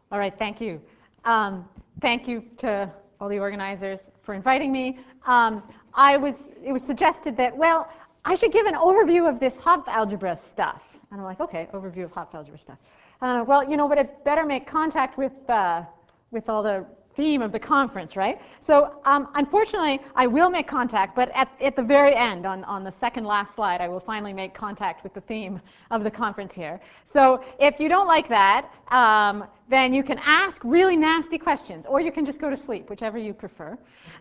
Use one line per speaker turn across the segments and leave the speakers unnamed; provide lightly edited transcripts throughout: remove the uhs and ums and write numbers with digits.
All right, thank you. Thank you to all the organizers for inviting me. It was suggested that, well, I should give an overview of this Hopf algebra stuff. And I'm like, okay, overview of Hopf algebra stuff. Well, you know, but I'd better make contact with all the theme of the conference, right? So unfortunately, I will make contact, but at the very end, on the second last slide, I will finally make contact with the theme of the conference here. So if you don't like that, then you can ask really nasty questions, or you can just go to sleep, whichever you prefer.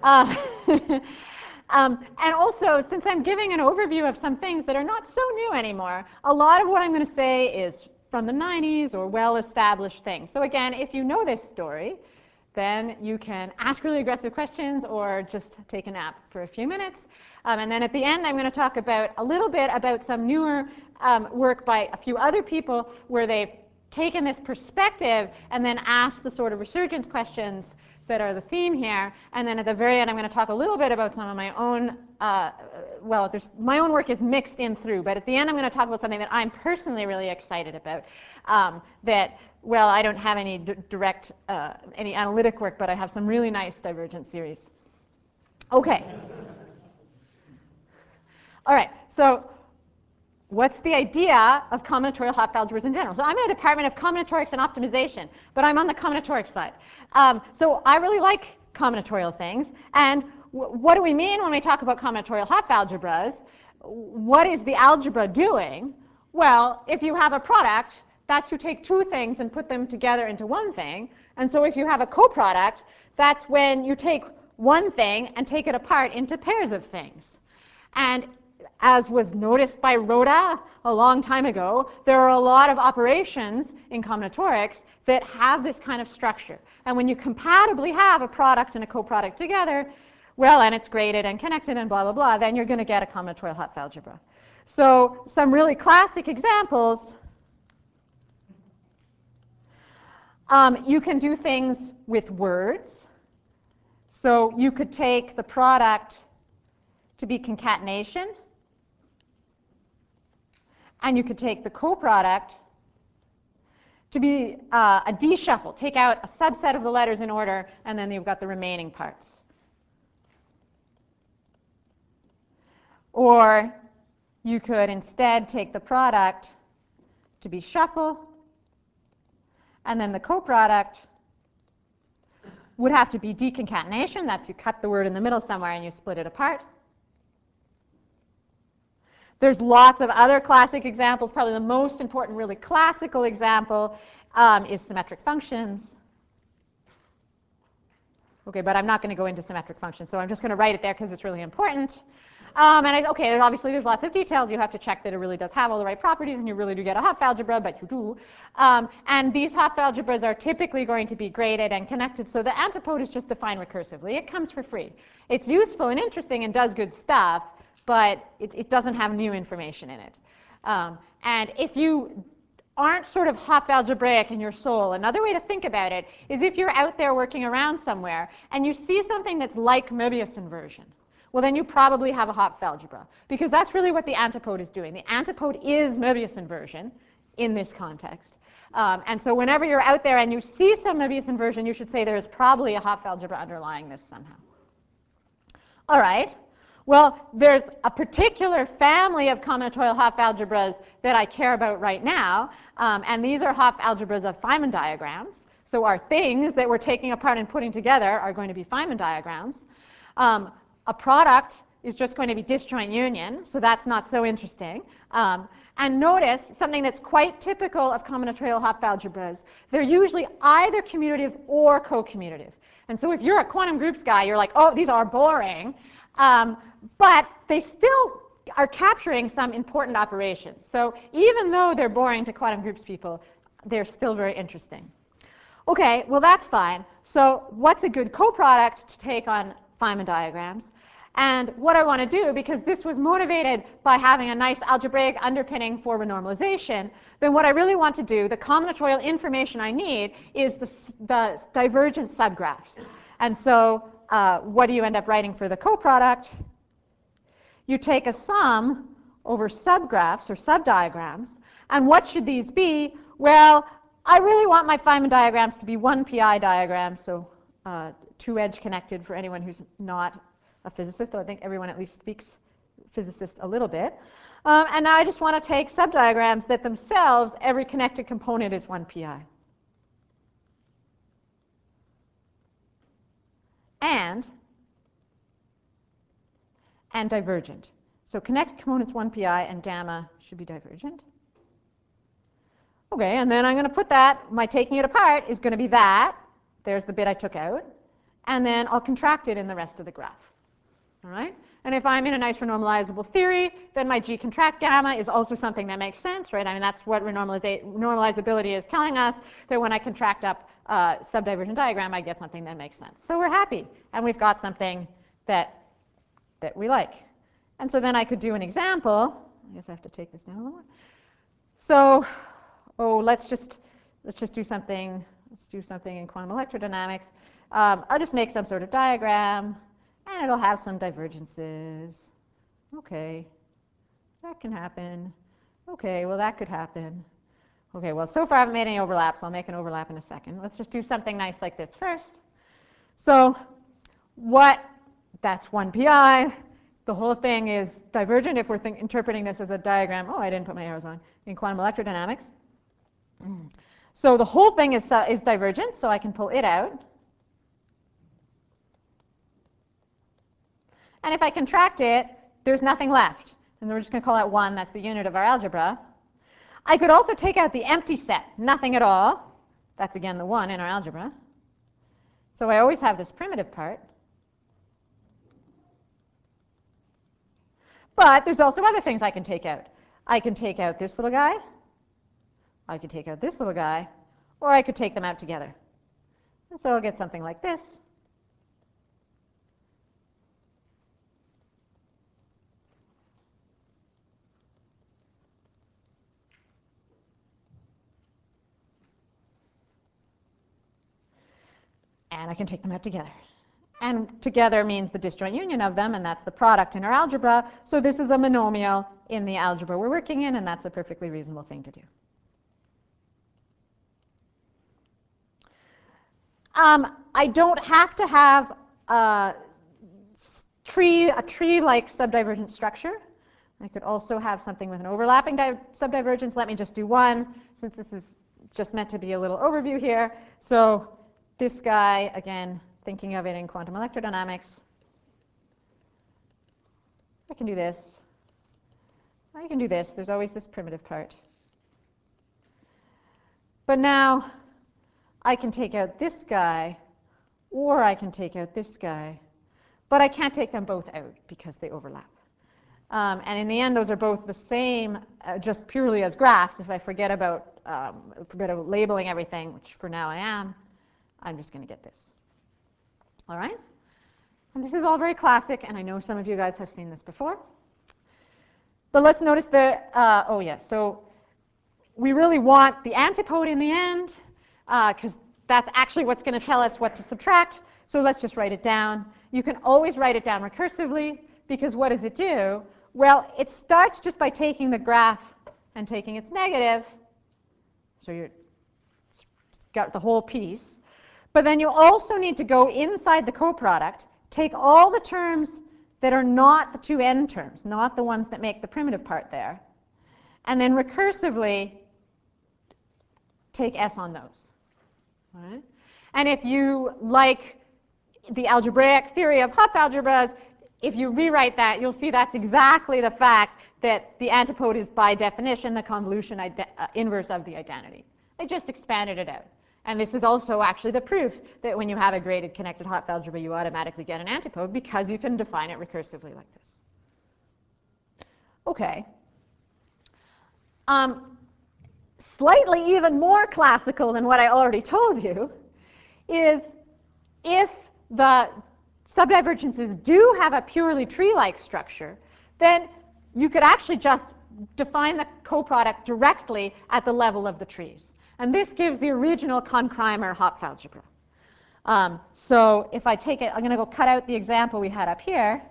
And also, since I'm giving an overview of some things that are not so new anymore, a lot of what I'm going to say is from the 90s or well-established things. So again, if you know this story, then you can ask really aggressive questions or just take a nap for a few minutes. And then at the end, I'm going to talk about a little bit about some newer work by a few other people where they've taken this perspective and then asked the sort of resurgence questions that are the theme here. And then at the very end, I'm going to talk a little bit about some of my own, my own work is mixed in through. But at the end, I'm going to talk about something that I'm personally really excited about. Well, I don't have any direct, any analytic work, but I have some really nice divergent series. OK. All right. So what's the idea of combinatorial Hopf algebras in general? So I'm in a department of combinatorics and optimization, but I'm on the combinatorics side. So I really like combinatorial things. And what do we mean when we talk about combinatorial Hopf algebras? What is the algebra doing? Well, if you have a product, that's you take two things and put them together into one thing. And so if you have a coproduct, that's when you take one thing and take it apart into pairs of things. And as was noticed by Rhoda a long time ago, there are a lot of operations in combinatorics that have this kind of structure. And when you compatibly have a product and a coproduct together, well, and it's graded and connected and blah, blah, blah, then you're going to get a combinatorial Hopf algebra. So some really classic examples. You can do things with words. So you could take the product to be concatenation. And you could take the coproduct to be a D-shuffle. Take out a subset of the letters in order, and then you've got the remaining parts. Or you could instead take the product to be shuffle, and then the coproduct would have to be deconcatenation. That's you cut the word in the middle somewhere and you split it apart. There's lots of other classic examples. Probably the most important, really classical example is symmetric functions. OK, but I'm not going to go into symmetric functions, so I'm just going to write it there because it's really important. OK, obviously there's lots of details. You have to check that it really does have all the right properties, and you really do get a Hopf algebra, but you do. And these Hopf algebras are typically going to be graded and connected, so the antipode is just defined recursively. It comes for free. It's useful and interesting and does good stuff, but it doesn't have new information in it. And if you aren't sort of Hopf algebraic in your soul, another way to think about it is if you're out there working around somewhere and you see something that's like Möbius inversion, well, then you probably have a Hopf algebra, because that's really what the antipode is doing. The antipode is Möbius inversion in this context. And so whenever you're out there and you see some Möbius inversion, you should say there is probably a Hopf algebra underlying this somehow. All right. Well, there's a particular family of combinatorial Hopf algebras that I care about right now, and these are Hopf algebras of Feynman diagrams. So our things that we're taking apart and putting together are going to be Feynman diagrams. A product is just going to be disjoint union, so that's not so interesting. And notice something that's quite typical of combinatorial Hopf algebras. They're usually either commutative or co-commutative. And so if you're a quantum groups guy, you're like, oh, these are boring. But they still are capturing some important operations. So even though they're boring to quantum groups people, they're still very interesting. OK, well, that's fine. So what's a good coproduct to take on Feynman diagrams? And what I want to do, because this was motivated by having a nice algebraic underpinning for renormalization, then what I really want to do, the combinatorial information I need, is the divergent subgraphs. And so what do you end up writing for the coproduct? You take a sum over subgraphs or subdiagrams. And what should these be? Well, I really want my Feynman diagrams to be one PI diagram, so two-edge connected for anyone who's not a physicist, though I think everyone at least speaks physicist a little bit. And now I just want to take subdiagrams that themselves, every connected component is one PI. And divergent. So connected components 1 pi and gamma should be divergent. Okay, and then I'm going to put that, my taking it apart is going to be that. There's the bit I took out. And then I'll contract it in the rest of the graph. All right? And if I'm in a nice renormalizable theory, then my G contract gamma is also something that makes sense, right? I mean, that's what renormalizability is telling us, that when I contract up a subdivergent diagram, I get something that makes sense. So we're happy, and we've got something that we like. And so then I could do an example. I guess I have to take this down a little more. So, let's just do something. Let's do something in quantum electrodynamics. I'll just make some sort of diagram, and it'll have some divergences. Okay, that can happen. Okay, well, that could happen. Okay, well, so far I haven't made any overlaps. I'll make an overlap in a second. Let's just do something nice like this first. So that's 1 pi. The whole thing is divergent if we're interpreting this as a diagram. Oh, I didn't put my arrows on. In quantum electrodynamics. So the whole thing is divergent, so I can pull it out. And if I contract it, there's nothing left. And we're just going to call that 1. That's the unit of our algebra. I could also take out the empty set, nothing at all. That's, again, the 1 in our algebra. So I always have this primitive part. But there's also other things I can take out. I can take out this little guy. I could take out this little guy. Or I could take them out together. And so I'll get something like this. And I can take them out together. And together means the disjoint union of them, and that's the product in our algebra. So this is a monomial in the algebra we're working in, and that's a perfectly reasonable thing to do. I don't have to have a tree-like subdivergent structure. I could also have something with an overlapping subdivergence. Let me just do one, since this is just meant to be a little overview here. So this guy, again, thinking of it in quantum electrodynamics, I can do this. I can do this. There's always this primitive part. But now I can take out this guy, or I can take out this guy. But I can't take them both out because they overlap. And in the end, those are both the same, just purely as graphs. If I forget about labeling everything, which for now I am, I'm just going to get this. All right? And this is all very classic, and I know some of you guys have seen this before. But let's notice so we really want the antipode in the end, because that's actually what's going to tell us what to subtract. So let's just write it down. You can always write it down recursively, because what does it do? Well, it starts just by taking the graph and taking its negative. So you've got the whole piece. But then you also need to go inside the coproduct, take all the terms that are not the two end terms, not the ones that make the primitive part there, and then recursively take S on those. All right? And if you like the algebraic theory of Hopf algebras, if you rewrite that, you'll see that's exactly the fact that the antipode is, by definition, the convolution inverse of the identity. I just expanded it out. And this is also actually the proof that when you have a graded connected Hopf algebra, you automatically get an antipode, because you can define it recursively like this. Okay. Slightly even more classical than what I already told you is if the subdivergences do have a purely tree-like structure, then you could actually just define the coproduct directly at the level of the trees. And this gives the original Kohn-Kreimer Hopf algebra. So if I take it, I'm going to go cut out the example we had up here.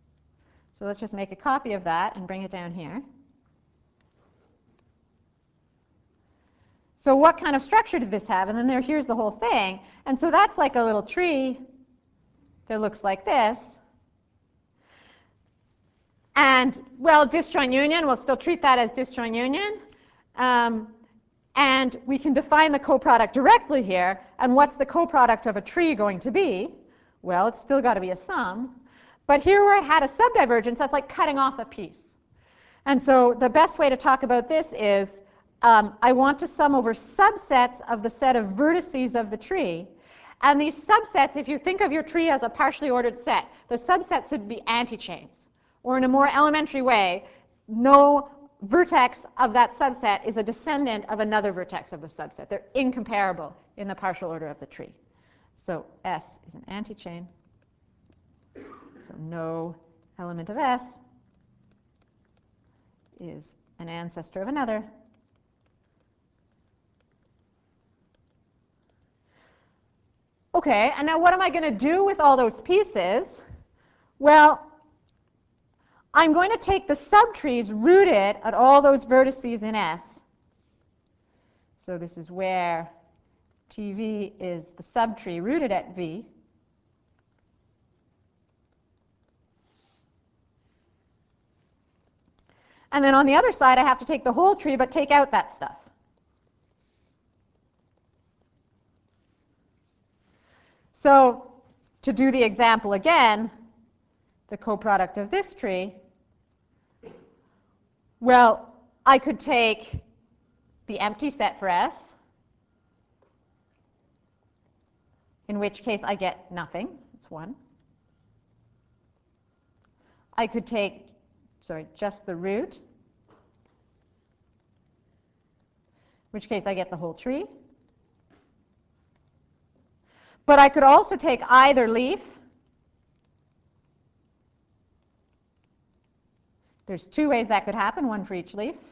So let's just make a copy of that and bring it down here. So what kind of structure did this have? And then here's the whole thing. And so that's like a little tree that looks like this. And, well, disjoint union, we'll still treat that as disjoint union. And we can define the coproduct directly here. And what's the coproduct of a tree going to be? Well, it's still got to be a sum. But here where I had a subdivergence, that's like cutting off a piece. And so the best way to talk about this is I want to sum over subsets of the set of vertices of the tree. And these subsets, if you think of your tree as a partially ordered set, the subsets should be antichains. Or in a more elementary way, no vertex of that subset is a descendant of another vertex of the subset. They're incomparable in the partial order of the tree. So S is an antichain. So no element of S is an ancestor of another. Okay, and now what am I going to do with all those pieces? Well, I'm going to take the subtrees rooted at all those vertices in S. So this is where TV is the subtree rooted at V. And then on the other side, I have to take the whole tree, but take out that stuff. So to do the example again, the coproduct of this tree, well, I could take the empty set for S, in which case I get nothing. It's 1. I could take, just the root, in which case I get the whole tree. But I could also take either leaf. There's 2 ways that could happen, 1 for each leaf.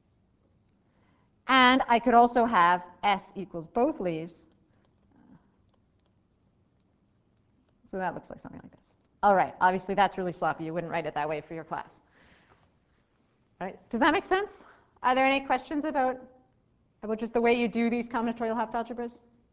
And I could also have S equals both leaves. So that looks like something like this. All right, obviously that's really sloppy. You wouldn't write it that way for your class. All right, does that make sense? Are there any questions about just the way you do these combinatorial Hopf algebras?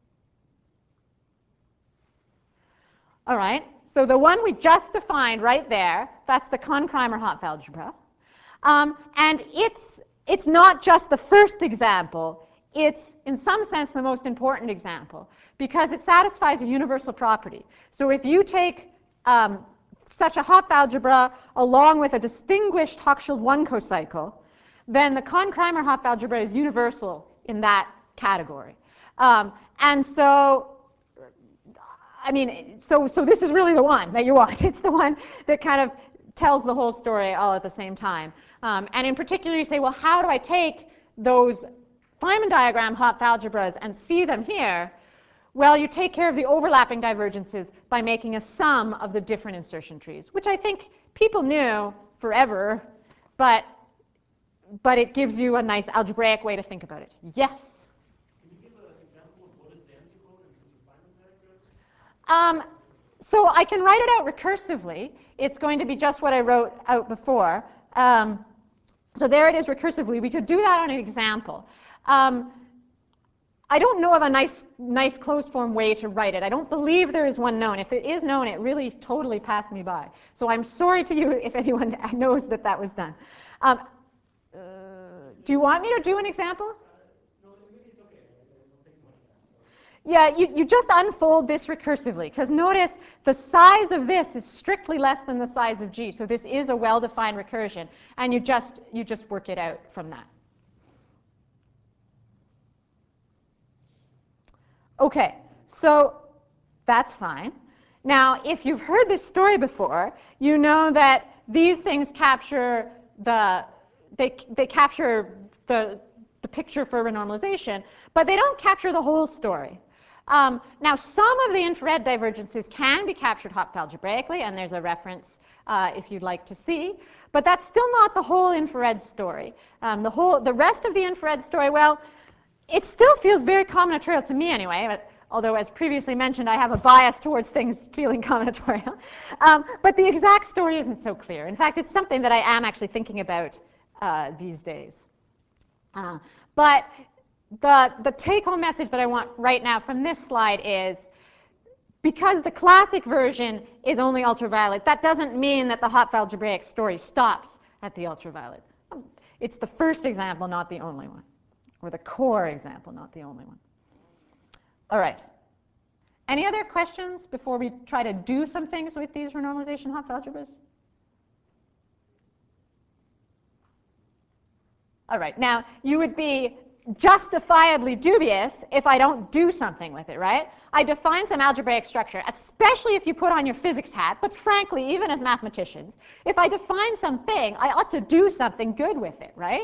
All right, so the one we just defined right there, that's the Kohn-Kreimer Hopf algebra. And it's not just the first example. It's, in some sense, the most important example, because it satisfies a universal property. So if you take such a Hopf algebra along with a distinguished Hochschild 1 cocycle, then the Kohn-Kreimer Hopf algebra is universal in that category. And so, I mean, so this is really the one that you want. It's the one that kind of tells the whole story all at the same time. And in particular, you say, well, how do I take those Feynman diagram Hopf algebras and see them here? Well, you take care of the overlapping divergences by making a sum of the different insertion trees, which I think people knew forever, but it gives you a nice algebraic way to think about it. Yes?
Can you give an example of what is the antipode in terms of Feynman diagram?
So I can write it out recursively. It's going to be just what I wrote out before. So there it is recursively. We could do that on an example. I don't know of a nice closed form way to write it. I don't believe there is one known. If it is known, it really totally passed me by. So I'm sorry to you if anyone knows that that was done. Do you want me to do an example?
No, it's okay. It'll take much time.
Yeah, you just unfold this recursively, because notice the size of this is strictly less than the size of G. So this is a well-defined recursion, and you just work it out from that. Okay, so that's fine. Now, if you've heard this story before, you know that these things capture they capture the picture for renormalization, but they don't capture the whole story. Now, some of the infrared divergences can be captured Hopf algebraically, and there's a reference if you'd like to see, but that's still not the whole infrared story. The rest of the infrared story, well, it still feels very combinatorial to me anyway, but although as previously mentioned, I have a bias towards things feeling combinatorial. But the exact story isn't so clear. In fact, it's something that I am actually thinking about these days. But the take-home message that I want right now from this slide is, because the classic version is only ultraviolet, that doesn't mean that the Hopf algebraic story stops at the ultraviolet. It's the first example, not the only one, or the core example, not the only one. All right. Any other questions before we try to do some things with these renormalization Hopf algebras? All right. Now, you would be justifiably dubious if I don't do something with it, right? I define some algebraic structure, especially if you put on your physics hat, but frankly, even as mathematicians, if I define something, I ought to do something good with it, right?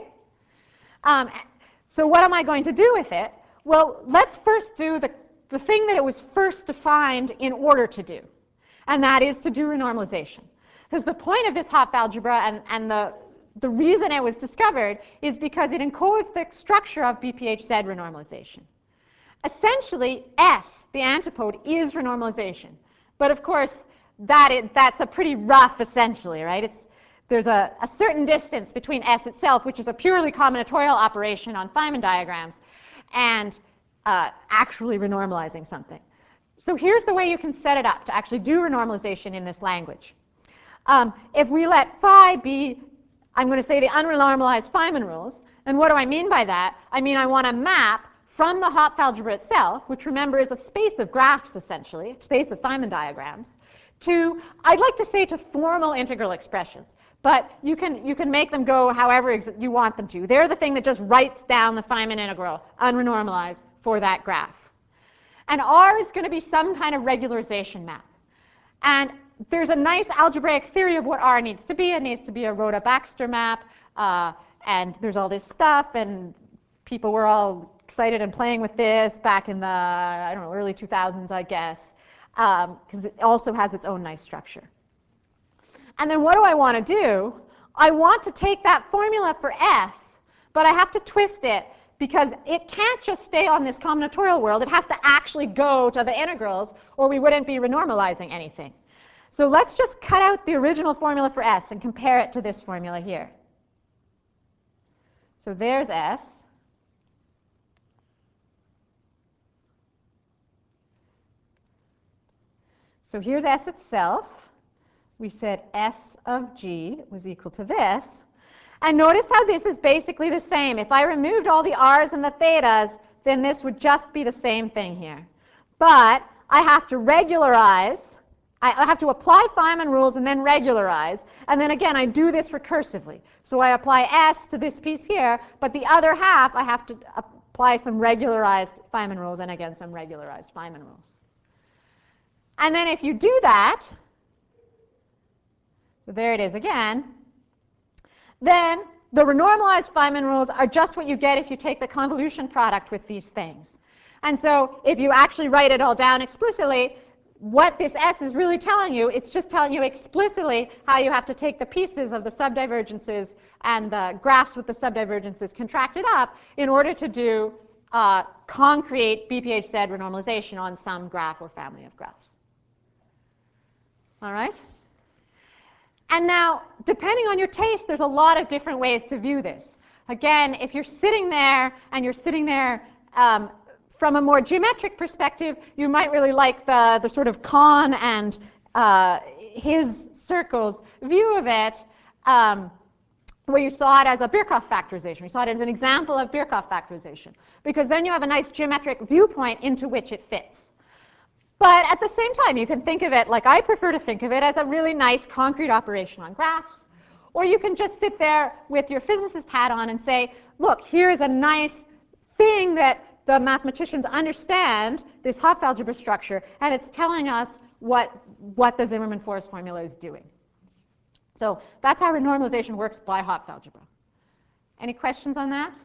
So what am I going to do with it? Well, let's first do the thing that it was first defined in order to do, and that is to do renormalization. Because the point of this Hopf algebra and the reason it was discovered is because it encodes the structure of BPHZ renormalization. Essentially, S, the antipode, is renormalization. But of course, that's a pretty rough essentially, right? There's a certain distance between S itself, which is a purely combinatorial operation on Feynman diagrams, and actually renormalizing something. So here's the way you can set it up to actually do renormalization in this language. If we let phi be, I'm going to say, the unrenormalized Feynman rules. And what do I mean by that? I mean I want to map from the Hopf algebra itself, which remember is a space of graphs essentially, a space of Feynman diagrams, to, I'd like to say, to formal integral expressions. But you can make them go however you want them to. They're the thing that just writes down the Feynman integral, unrenormalized, for that graph. And R is going to be some kind of regularization map. And there's a nice algebraic theory of what R needs to be. It needs to be a Rhoda-Baxter map, and there's all this stuff, and people were all excited and playing with this back in the, I don't know, early 2000s, I guess, because it also has its own nice structure. And then what do I want to do? I want to take that formula for S, but I have to twist it, because it can't just stay on this combinatorial world. It has to actually go to the integrals, or we wouldn't be renormalizing anything. So let's just cut out the original formula for S and compare it to this formula here. So there's S. So here's S itself. We said S of G was equal to this. And notice how this is basically the same. If I removed all the R's and the thetas, then this would just be the same thing here. But I have to regularize. I have to apply Feynman rules and then regularize. And then again, I do this recursively. So I apply S to this piece here, but the other half I have to apply some regularized Feynman rules and again some regularized Feynman rules. And then if you do that, so there it is again, then the renormalized Feynman rules are just what you get if you take the convolution product with these things. And so if you actually write it all down explicitly, what this S is really telling you, it's just telling you explicitly how you have to take the pieces of the subdivergences and the graphs with the subdivergences contracted up in order to do concrete BPHZ renormalization on some graph or family of graphs. All right? And now, depending on your taste, there's a lot of different ways to view this. Again, if you're sitting there and you're sitting there from a more geometric perspective, you might really like the sort of Kahn and his circles view of it, where you saw it as a Birkhoff factorization. You saw it as an example of Birkhoff factorization, because then you have a nice geometric viewpoint into which it fits. But at the same time, you can think of it, like I prefer to think of it, as a really nice concrete operation on graphs. Or you can just sit there with your physicist hat on and say, look, here's a nice thing that the mathematicians understand, this Hopf algebra structure, and it's telling us what the Zimmermann-Forrest formula is doing. So that's how renormalization works by Hopf algebra. Any questions on that?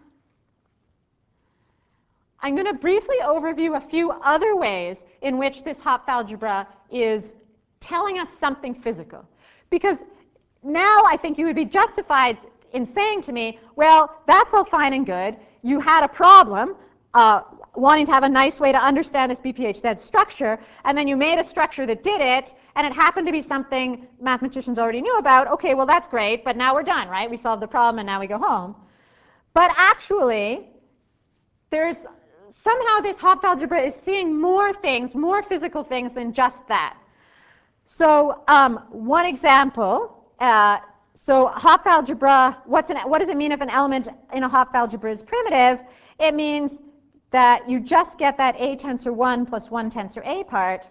I'm going to briefly overview a few other ways in which this Hopf algebra is telling us something physical. Because now I think you would be justified in saying to me, well, that's all fine and good. You had a problem wanting to have a nice way to understand this BPHZ structure, and then you made a structure that did it, and it happened to be something mathematicians already knew about. Okay, well, that's great, but now we're done, right? We solved the problem, and now we go home. But actually, there's somehow this Hopf algebra is seeing more things, more physical things than just that. So one example, so Hopf algebra, what does it mean if an element in a Hopf algebra is primitive? It means that you just get that A tensor 1 plus 1 tensor A part.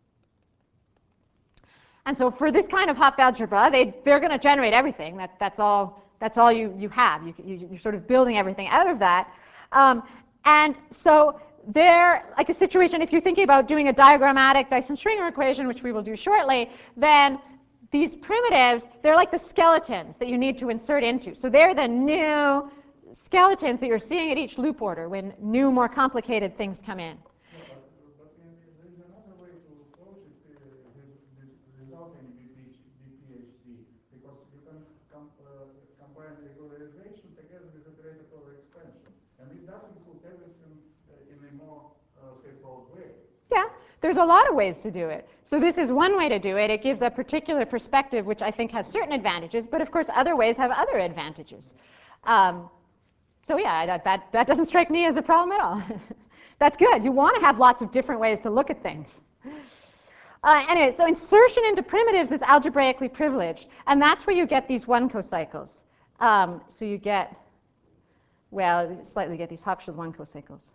And so for this kind of Hopf algebra, they're going to generate everything. That's all you have. You're sort of building everything out of that. And so they're like a situation, if you're thinking about doing a diagrammatic Dyson-Schwinger equation, which we will do shortly, then these primitives, they're like the skeletons that you need to insert into. So they're the new skeletons that you're seeing at each loop order when new, more complicated things come in.
Yeah, but there is another way to approach it without any BPHD, because you can combine regularization together with iterative expansion. And it does include everything in a more straightforward way.
Yeah, there's a lot of ways to do it. So this is one way to do it. It gives a particular perspective, which I think has certain advantages, but of course other ways have other advantages. So yeah, that doesn't strike me as a problem at all. That's good. You want to have lots of different ways to look at things. Anyway, so insertion into primitives is algebraically privileged, and that's where you get these one cocycles. So you get, well, slightly get these Hochschild one cocycles.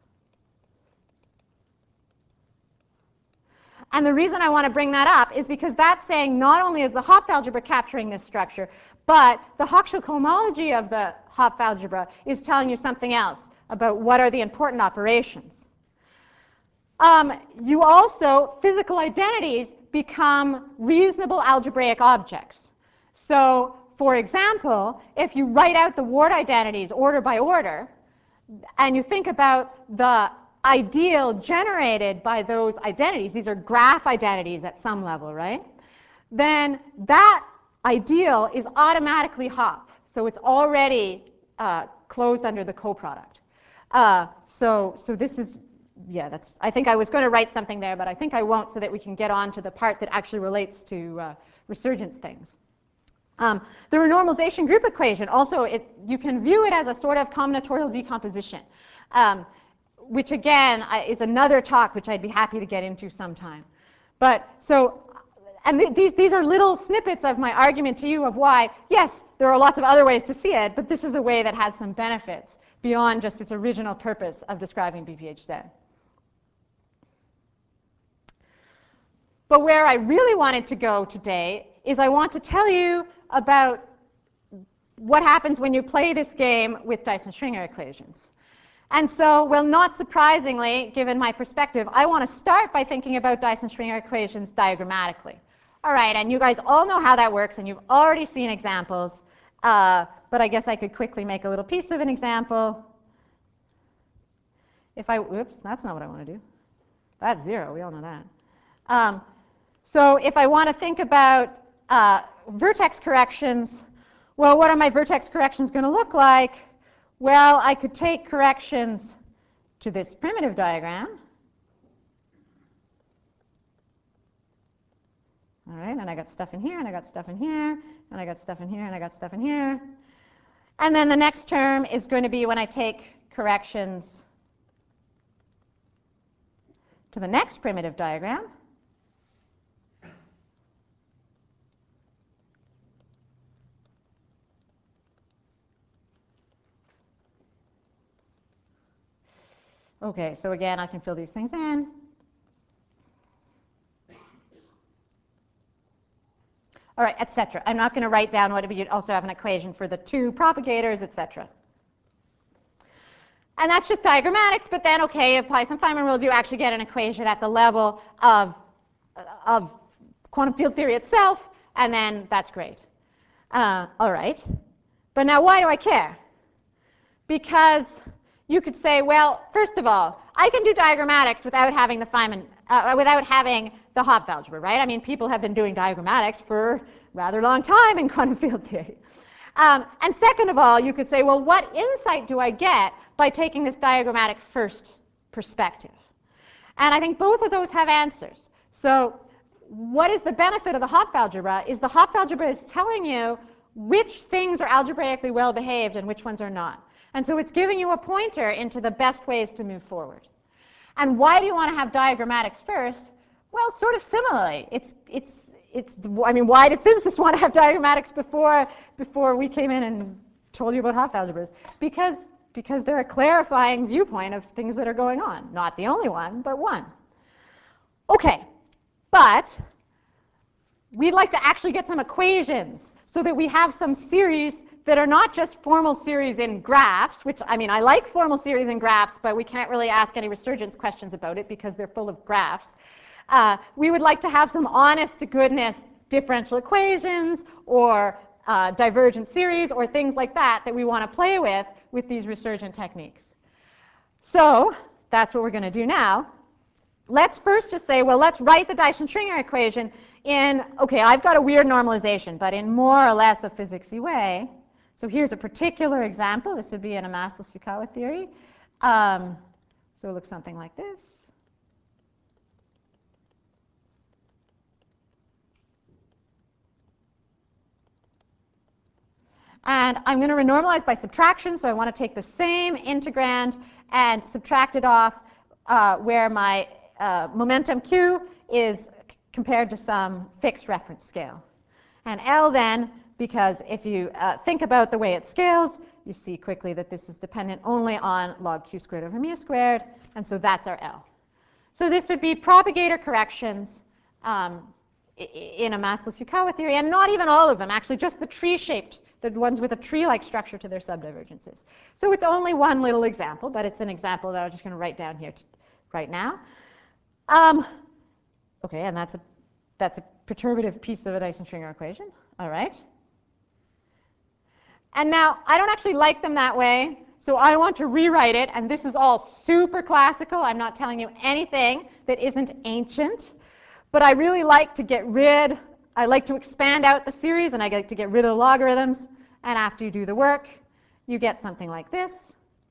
And the reason I want to bring that up is because that's saying not only is the Hopf algebra capturing this structure, but the Hochschild cohomology of the Hopf algebra is telling you something else about what are the important operations. You also, physical identities become reasonable algebraic objects. So, for example, if you write out the ward identities order by order, and you think about the ideal generated by those identities, these are graph identities at some level, right? Then that ideal is automatically Hopf. So it's already closed under the coproduct. So this is, yeah, that's, I think I was going to write something there, but I think I won't so that we can get on to the part that actually relates to resurgence things. The renormalization group equation, also, you can view it as a sort of combinatorial decomposition, which again is another talk which I'd be happy to get into sometime. But so, and these are little snippets of my argument to you of why, yes, there are lots of other ways to see it, but this is a way that has some benefits beyond just its original purpose of describing BPHZ. But where I really wanted to go today is I want to tell you about what happens when you play this game with Dyson-Schwinger equations. And so, well, not surprisingly, given my perspective, I want to start by thinking about Dyson-Schwinger equations diagrammatically. All right, and you guys all know how that works, and you've already seen examples, but I guess I could quickly make a little piece of an example. If I, oops, that's not what I want to do. That's 0, we all know that. So if I want to think about vertex corrections, well, what are my vertex corrections going to look like? Well, I could take corrections to this primitive diagram. All right, and I got stuff in here, and I got stuff in here, and I got stuff in here, and I got stuff in here. And then the next term is going to be when I take corrections to the next primitive diagram. Okay, so again, I can fill these things in. All right, etc. I'm not going to write down what it would be. You'd also have an equation for the two propagators, etc. And that's just diagrammatics, but then, okay, apply some Feynman rules, you actually get an equation at the level of quantum field theory itself, and then that's great. All right. But now why do I care? Because you could say, well, first of all, I can do diagrammatics without having the Feynman, without having the Hopf algebra, right? I mean, people have been doing diagrammatics for a rather long time in quantum field theory. And second of all, you could say, well, what insight do I get by taking this diagrammatic first perspective? And I think both of those have answers. So what is the benefit of the Hopf algebra? Is the Hopf algebra is telling you which things are algebraically well behaved and which ones are not. And so it's giving you a pointer into the best ways to move forward. And why do you want to have diagrammatics first? Well, sort of similarly. I mean, why did physicists want to have diagrammatics before we came in and told you about Hopf algebras? Because they're a clarifying viewpoint of things that are going on. Not the only one, but one. Okay, but we'd like to actually get some equations so that we have some series that are not just formal series in graphs, which, I mean, I like formal series in graphs, but we can't really ask any resurgence questions about it because they're full of graphs. We would like to have some honest-to-goodness differential equations or divergent series or things like that that we want to play with these resurgent techniques. So that's what we're going to do now. Let's first just say, well, let's write the Dyson-Schwinger equation in, okay, I've got a weird normalization, but in more or less a physicsy way. So here's a particular example. This would be in a massless Yukawa theory. So it looks something like this. And I'm going to renormalize by subtraction, so I want to take the same integrand and subtract it off where my momentum q is compared to some fixed reference scale. And L then, because if you think about the way it scales, you see quickly that this is dependent only on log q squared over mu squared, and so that's our L. So this would be propagator corrections in a massless Yukawa theory, and not even all of them, actually, just the tree-shaped, the ones with a tree-like structure to their subdivergences. So it's only one little example, but it's an example that I'm just going to write down here right now. Okay, and that's a perturbative piece of a Dyson-Schwinger equation. All right. And now, I don't actually like them that way, so I want to rewrite it, and this is all super classical. I'm not telling you anything that isn't ancient, but I really like to get rid, I like to expand out the series, and I like to get rid of the logarithms, and after you do the work, you get something like this,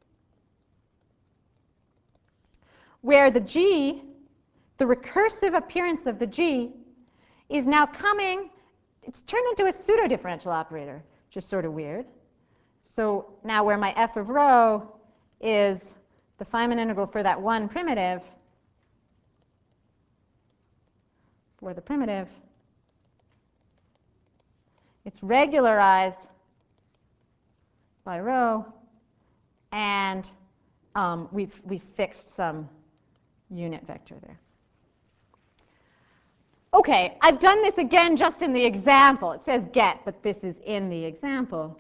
where the G, the recursive appearance of the G, is now coming, it's turned into a pseudo-differential operator, which is sort of weird. So now where my f of rho is the Feynman integral for that one primitive, for the primitive, it's regularized by rho, and we've fixed some unit vector there. Okay, I've done this again just in the example. It says get, but this is in the example.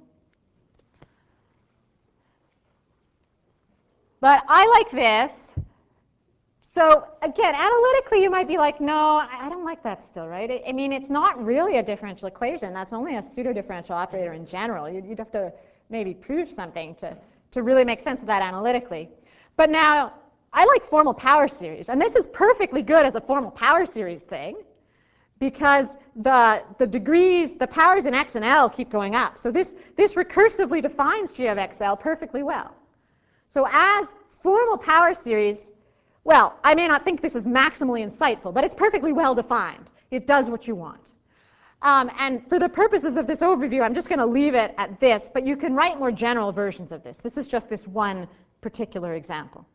But I like this. So again, analytically, you might be like, no, I don't like that still, right? I mean, it's not really a differential equation. That's only a pseudo-differential operator in general. You'd have to maybe prove something to really make sense of that analytically. But now, I like formal power series. And this is perfectly good as a formal power series thing, because the degrees, the powers in x and L keep going up. So this recursively defines G of xL perfectly well. So as formal power series, well, I may not think this is maximally insightful, but it's perfectly well defined. It does what you want. And for the purposes of this overview, I'm just going to leave it at this, but you can write more general versions of this. This is just this one particular example.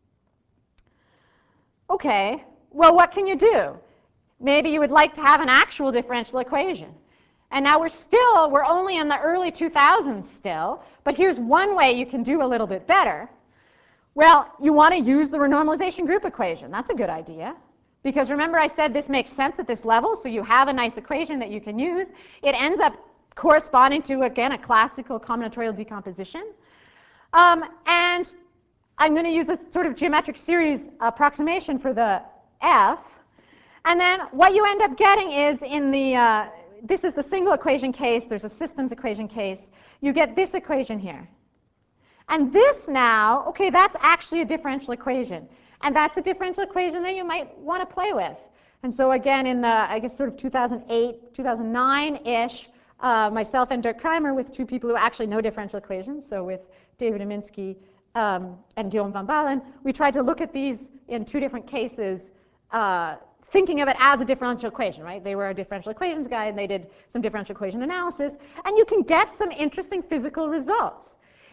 Okay, well, what can you do? Maybe you would like to have an actual differential equation. And now we're only in the early 2000s still, but here's one way you can do a little bit better. Well, you want to use the renormalization group equation. That's a good idea. Because remember I said this makes sense at this level, so you have a nice equation that you can use. It ends up corresponding to, again, a classical combinatorial decomposition. And I'm going to use a sort of geometric series approximation for the f. And then what you end up getting is in the, this is the single equation case, there's a systems equation case, you get this equation here. And this now, okay, that's actually a differential equation. And that's a differential equation that you might want to play with. And so again, in the, I guess, sort of 2008, 2009-ish, myself and Dirk Kreimer, with two people who actually know differential equations, so with David Aminsky and Guillaume van Balen, we tried to look at these in two different cases, thinking of it as a differential equation, right? They were a differential equations guy, and they did some differential equation analysis. And you can get some interesting physical results.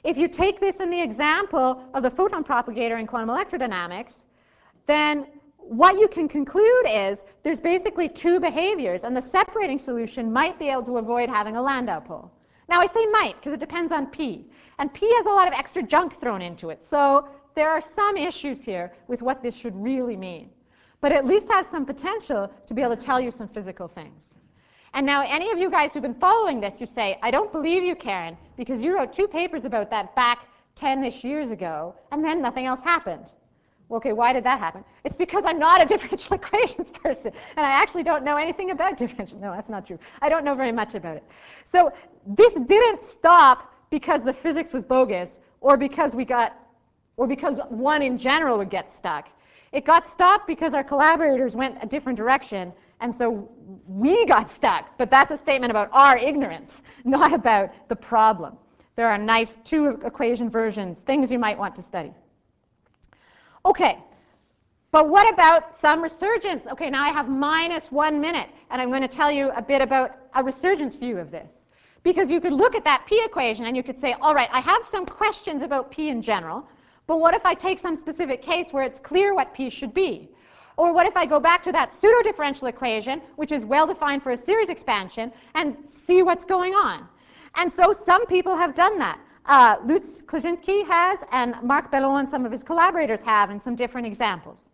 If you take this in the example of the photon propagator in quantum electrodynamics, then what you can conclude is there's basically two behaviors, and the separating solution might be able to avoid having a Landau pull. Now, I say might because it depends on P, and P has a lot of extra junk thrown into it, so there are some issues here with what this should really mean. But it at least has some potential to be able to tell you some physical things. And now any of you guys who've been following this, you say, I don't believe you, Karen, because you wrote 2 papers about that back 10-ish years ago, and then nothing else happened. Well, okay, why did that happen? It's because I'm not a differential equations person, and I actually don't know anything about differential. No, that's not true. I don't know very much about it. So this didn't stop because the physics was bogus, or because one in general would get stuck. It got stopped because our collaborators went a different direction, and so we got stuck. But that's a statement about our ignorance, not about the problem. There are nice 2 equation versions, things you might want to study. Okay, but what about some resurgence? Okay, now I have -1 minute, and I'm going to tell you a bit about a resurgence view of this. Because you could look at that P equation and you could say, all right, I have some questions about P in general, but what if I take some specific case where it's clear what P should be? Or what if I go back to that pseudo-differential equation, which is well-defined for a series expansion, and see what's going on? And so some people have done that. Lutz Klaczynski has, and Marc Bellon and some of his collaborators have in some different examples.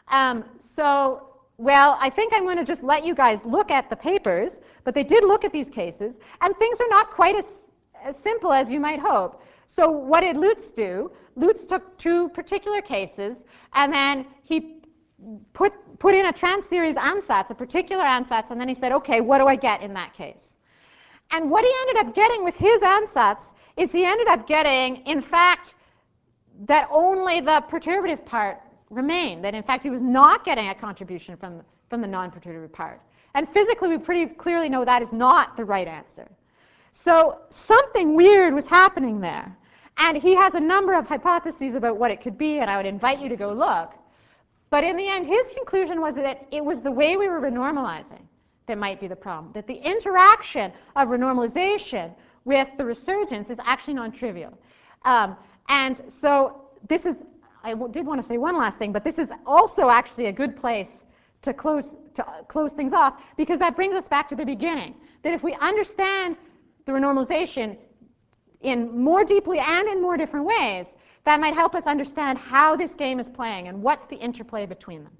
Well, I think I'm going to just let you guys look at the papers, but they did look at these cases, and things are not quite as simple as you might hope. So what did Lutz do? Lutz took 2 particular cases, and then he put in a trans-series ansatz, a particular ansatz, and then he said, okay, what do I get in that case? And what he ended up getting with his ansatz is he ended up getting, in fact, that only the perturbative part remained, that in fact he was not getting a contribution from the non-perturbative part. And physically, we pretty clearly know that is not the right answer. So something weird was happening there. And he has a number of hypotheses about what it could be, and I would invite you to go look. But in the end, his conclusion was that it was the way we were renormalizing that might be the problem, that the interaction of renormalization with the resurgence is actually non-trivial. And so this is, I did want to say one last thing, but this is also actually a good place to close things off, because that brings us back to the beginning, that if we understand the renormalization in more deeply and in more different ways, that might help us understand how this game is playing and what's the interplay between them.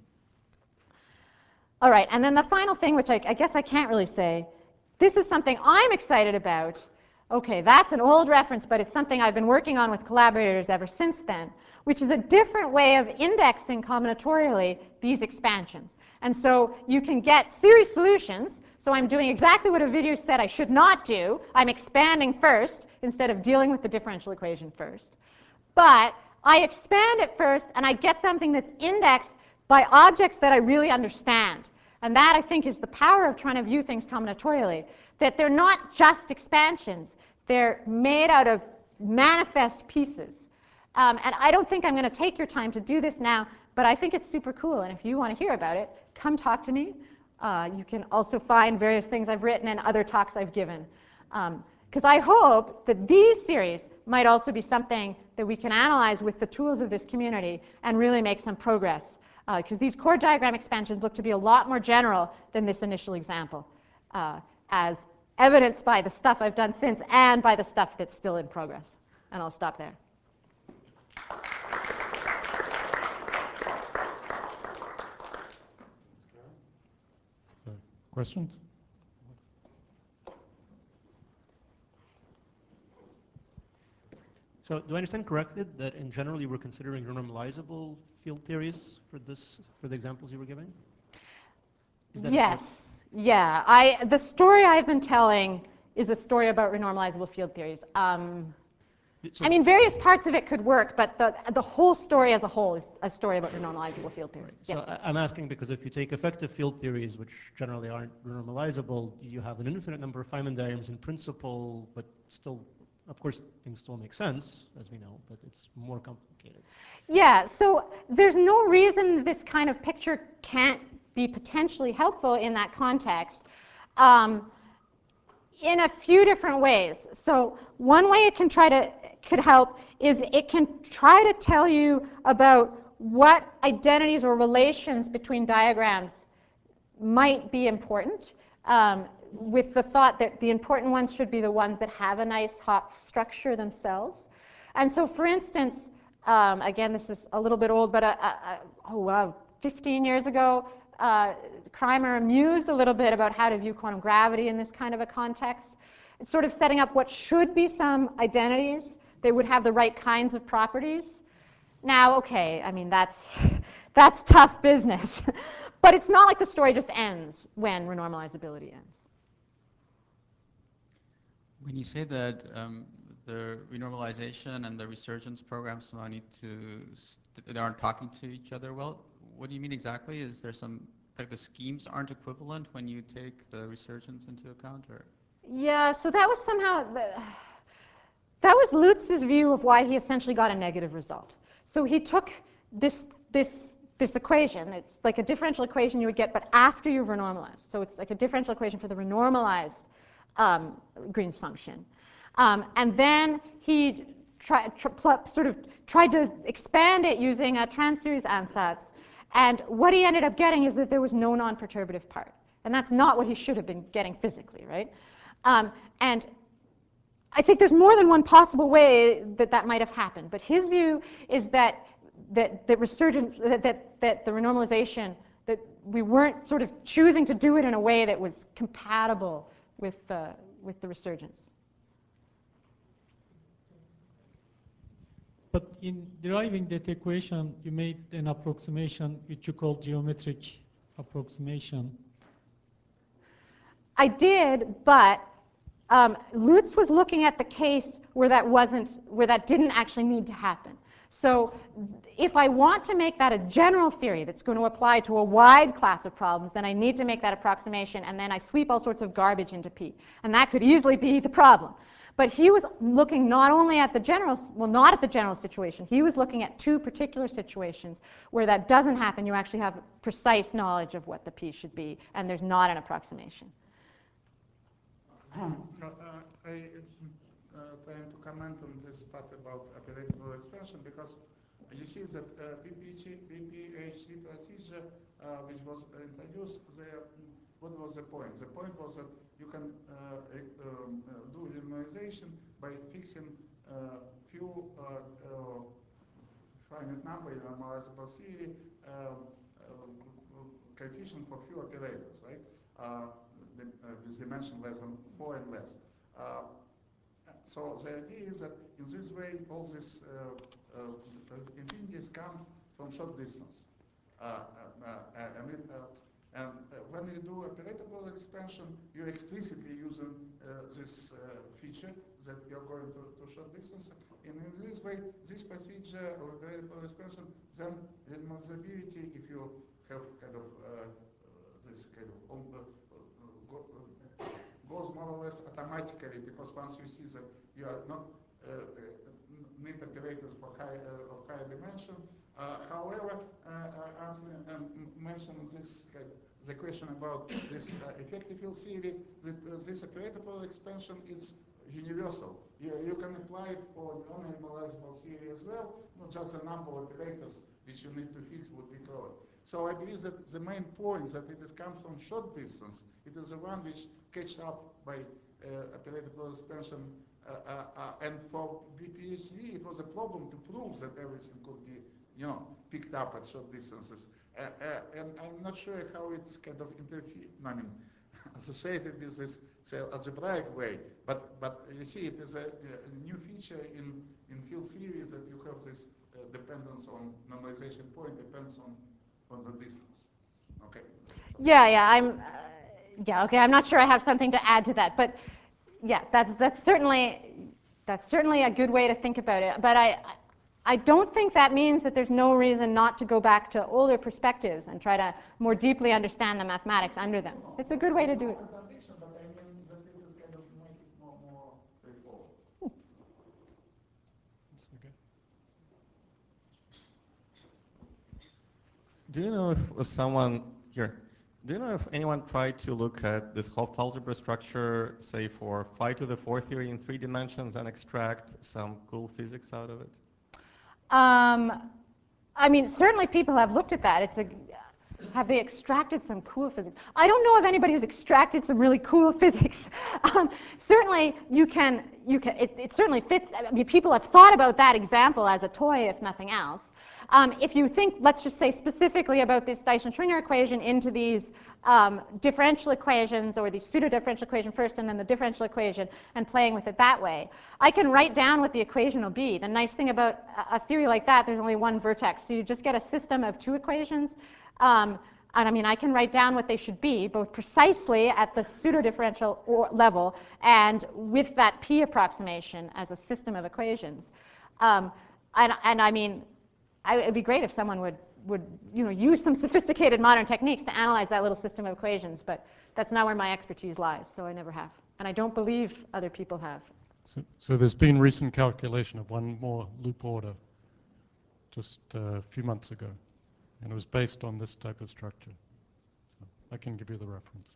All right, and then the final thing, which I guess I can't really say, this is something I'm excited about. Okay, that's an old reference, but it's something I've been working on with collaborators ever since then, which is a different way of indexing combinatorially these expansions. And so you can get series solutions. So I'm doing exactly what a video said I should not do. I'm expanding first instead of dealing with the differential equation first. But I expand it first, and I get something that's indexed by objects that I really understand. And that, I think, is the power of trying to view things combinatorially, that they're not just expansions. They're made out of manifest pieces. And I don't think I'm going to take your time to do this now, but I think it's super cool. And if you want to hear about it, come talk to me. You can also find various things I've written and other talks I've given. Because I hope that these series might also be something that we can analyze with the tools of this community and really make some progress. Because these chord diagram expansions look to be a lot more general than this initial example, as evidenced by the stuff I've done since and by the stuff that's still in progress. And I'll stop there.
So, questions?
So do I understand correctly that in general you were considering renormalizable field theories for the examples you were giving? Is that
yes.
correct?
Yeah. The story I've been telling is a story about renormalizable field theories. I mean, various parts of it could work, but the whole story as a whole is a story about renormalizable field theories.
Right.
Yes.
So I'm asking because if you take effective field theories, which generally aren't renormalizable, you have an infinite number of Feynman diagrams in principle, but still, of course, things still make sense, as we know, but it's more complicated.
Yeah, so there's no reason this kind of picture can't be potentially helpful in that context in a few different ways. So one way it can try to could help is it can try to tell you about what identities or relations between diagrams might be important, with the thought that the important ones should be the ones that have a nice hot structure themselves. And so, for instance, again, this is a little bit old, but 15 years ago, Kreimer mused a little bit about how to view quantum gravity in this kind of a context, sort of setting up what should be some identities. They would have the right kinds of properties. Now, okay, I mean, that's tough business. But it's not like the story just ends when renormalizability ends.
When you say that the renormalization and the resurgence programs they aren't talking to each other well, what do you mean exactly? Is there some, like the schemes aren't equivalent when you take the resurgence into account, or?
Yeah, so that was somehow, that was Lutz's view of why he essentially got a negative result. So he took this equation, it's like a differential equation you would get, but after you've renormalized. So it's like a differential equation for the renormalized Green's function. And then he tried to expand it using a trans-series ansatz. And what he ended up getting is that there was no non-perturbative part. And that's not what he should have been getting physically, right? And I think there's more than one possible way that that might have happened. But his view is that the renormalization, that we weren't sort of choosing to do it in a way that was compatible with the resurgence.
But in deriving that equation, you made an approximation which you call geometric approximation.
I did, but Lutz was looking at the case where that didn't actually need to happen. So if I want to make that a general theory that's going to apply to a wide class of problems, then I need to make that approximation, and then I sweep all sorts of garbage into P. And that could easily be the problem. But he was looking not only at the general, well, not at the general situation. He was looking at two particular situations where that doesn't happen. You actually have precise knowledge of what the P should be, and there's not an approximation.
I trying to comment on this part about operatable expansion, because you see that BPHC procedure, which was introduced there, what was the point? The point was that you can do linearization by fixing few finite number in normalizable theory coefficient for few operators, right? With dimension less than 4 and less. So the idea is that in this way, all this infinities come from short distance. And when you do operatable expansion, you're explicitly using this feature that you're going to short distance. And in this way, this procedure of operatable expansion, then renormalizability, if you have kind of this kind of goes more or less automatically, because once you see that you are not need operators for higher dimension. However, as mentioned this the question about this effective field theory, that this operatable expansion is universal. You can apply it for non-normalizable theory as well, not just the number of operators which you need to fix would be correct. So I believe that the main point that it comes from short distance, it is the one which catch up by operatable expansion. And for BPHD, it was a problem to prove that everything could be, picked up at short distances. And I'm not sure how it's kind of associated with this, say, algebraic way. But you see, it is a new feature in field theory that you have this dependence on normalization point depends on the distance. Okay.
Okay. I'm not sure I have something to add to that, but yeah, that's certainly a good way to think about it. But I don't think that means that there's no reason not to go back to older perspectives and try to more deeply understand the mathematics under them. It's a good way to do it.
But I mean that it is kind of make it more straightforward.
Okay.
Do you know if someone here, Do you know if anyone tried to look at this Hopf algebra structure, say for phi to the 4 theory in 3 dimensions and extract some cool physics out of it?
I mean, certainly people have looked at that. Have they extracted some cool physics? I don't know of anybody who's extracted some really cool physics. Certainly, it certainly fits. I mean, people have thought about that example as a toy, if nothing else. If you think, let's just say specifically about this Dyson-Schwinger equation into these differential equations, or the pseudo-differential equation first and then the differential equation, and playing with it that way, I can write down what the equation will be. The nice thing about a theory like that, there's only one vertex, so you just get a system of two equations. And I mean, I can write down what they should be, both precisely at the pseudo-differential level and with that p approximation as a system of equations. And I mean, it would be great if someone would use some sophisticated modern techniques to analyze that little system of equations, but that's not where my expertise lies, so I never have. And I don't believe other people have.
So there's been recent calculation of one more loop order just a few months ago, and it was based on this type of structure. So I can give you the reference.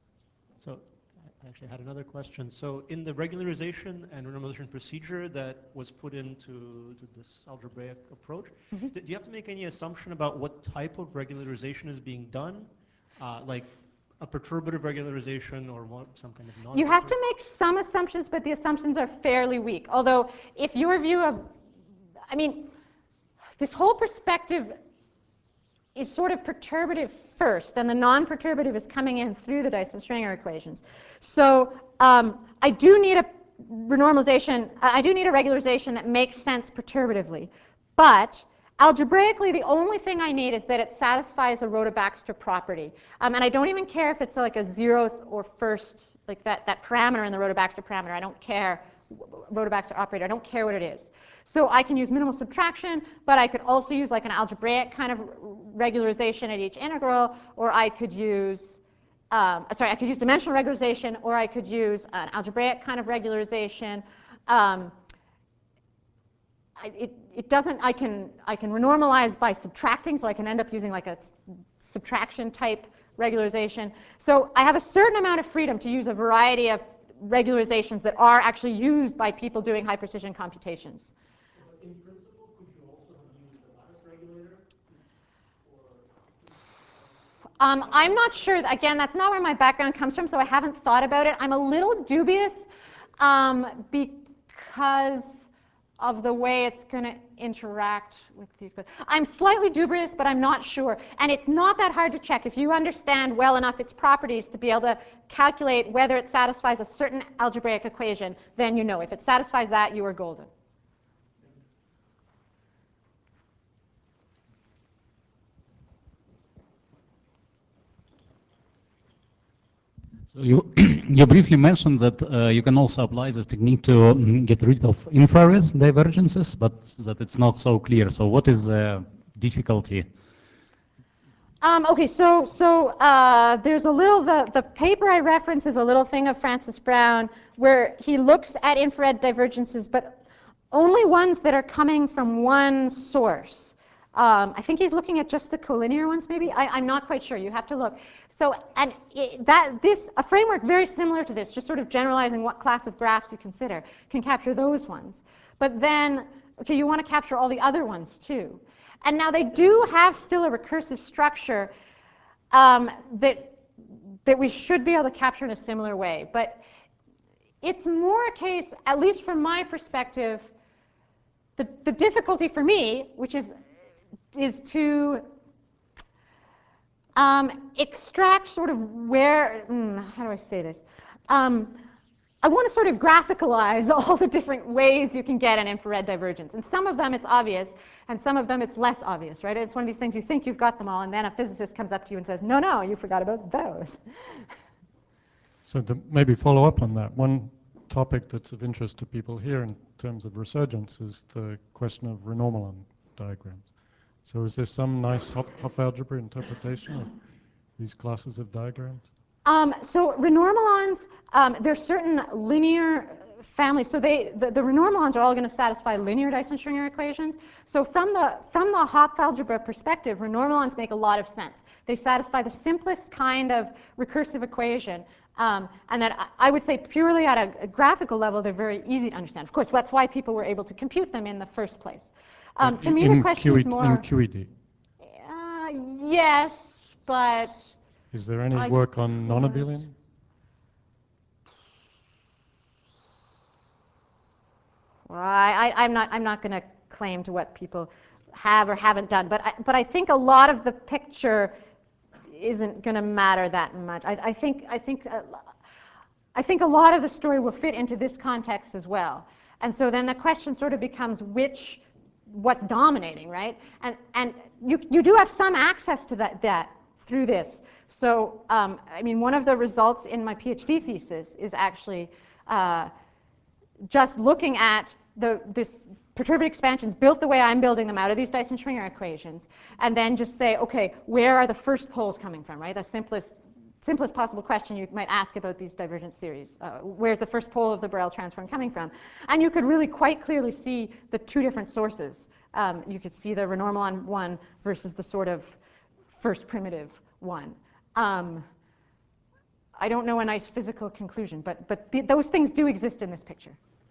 So I actually had another question. So in the regularization and renormalization procedure that was put into this algebraic approach, do you have to make any assumption about what type of regularization is being done? Like a perturbative regularization or some kind of non-perturbative?
You have to make some assumptions, but the assumptions are fairly weak. Although, if your view of, I mean, this whole perspective is sort of perturbative first, and the non-perturbative is coming in through the Dyson-Schwinger equations. So I do need a renormalization, I do need a regularization that makes sense perturbatively. But algebraically, the only thing I need is that it satisfies a Rhoda-Baxter property. And I don't even care if it's like a zeroth or first, like that parameter in the Rhoda-Baxter parameter. I don't care, Rhoda-Baxter operator, I don't care what it is. So I can use minimal subtraction, but I could also use like an algebraic kind of regularization at each integral, or I could use, I could use dimensional regularization, or I could use an algebraic kind of regularization. It doesn't, I can renormalize by subtracting, so I can end up using like a subtraction type regularization. So I have a certain amount of freedom to use a variety of regularizations that are actually used by people doing high precision computations.
In principle, could you also have used the lattice regulator?
I'm not sure. Again, that's not where my background comes from, so I haven't thought about it. I'm a little dubious because of the way it's going to interact with these. I'm slightly dubious, but I'm not sure. And it's not that hard to check. If you understand well enough its properties to be able to calculate whether it satisfies a certain algebraic equation, then you know. If it satisfies that, you are golden.
So you, you briefly mentioned that you can also apply this technique to get rid of infrared divergences, but that it's not so clear. So what is the difficulty?
Okay, so there's a little, the paper I reference is a little thing of Francis Brown where he looks at infrared divergences, but only ones that are coming from one source. I think he's looking at just the collinear ones, maybe. I'm not quite sure. You have to look. So, and a framework very similar to this, just sort of generalizing what class of graphs you consider, can capture those ones. But then, okay, you want to capture all the other ones too. And now they do have still a recursive structure that we should be able to capture in a similar way. But it's more a case, at least from my perspective, the difficulty for me, which is to extract sort of where, how do I say this? I want to sort of graphicalize all the different ways you can get an infrared divergence. And some of them it's obvious, and some of them it's less obvious, right? It's one of these things you think you've got them all, and then a physicist comes up to you and says, no, no, you forgot about those.
So to maybe follow up on that, one topic that's of interest to people here in terms of resurgence is the question of renormalin diagrams. So is there some nice Hopf algebra interpretation of these classes of diagrams?
So renormalons, there's certain linear family, so the renormalons are all going to satisfy linear Dyson-Schwinger equations. So from the Hopf algebra perspective, renormalons make a lot of sense. They satisfy the simplest kind of recursive equation, and that I would say purely at a graphical level, they're very easy to understand. Of course, that's why people were able to compute them in the first place. To me, the question is more...
In QED?
Yes, but...
Is there any work on non-abelian?
Well, I'm not going to claim to what people have or haven't done, but I think a lot of the picture isn't going to matter that much. I think a lot of the story will fit into this context as well, and so then the question sort of becomes what's dominating, right? And you do have some access to that through this. So I mean, one of the results in my PhD thesis is actually just looking at this perturbative expansions built the way I'm building them out of these Dyson-Schwinger equations, and then just say, okay, where are the first poles coming from, right? The simplest possible question you might ask about these divergent series. Where's the first pole of the Borel transform coming from? And you could really quite clearly see the two different sources. You could see the renormalon one versus the sort of first primitive one. I don't know a nice physical conclusion, but those things do exist in this picture.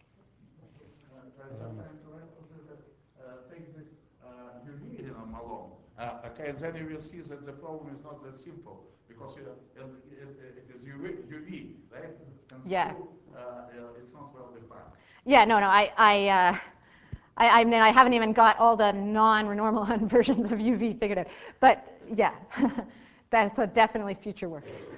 Take this UV alone. Okay, and then you will see that the problem is not that simple because it is UV, right? And
yeah.
still, it's not well defined.
Yeah, no. I mean, I haven't even got all the non-renormalon versions of UV figured out, but yeah, that's definitely future work.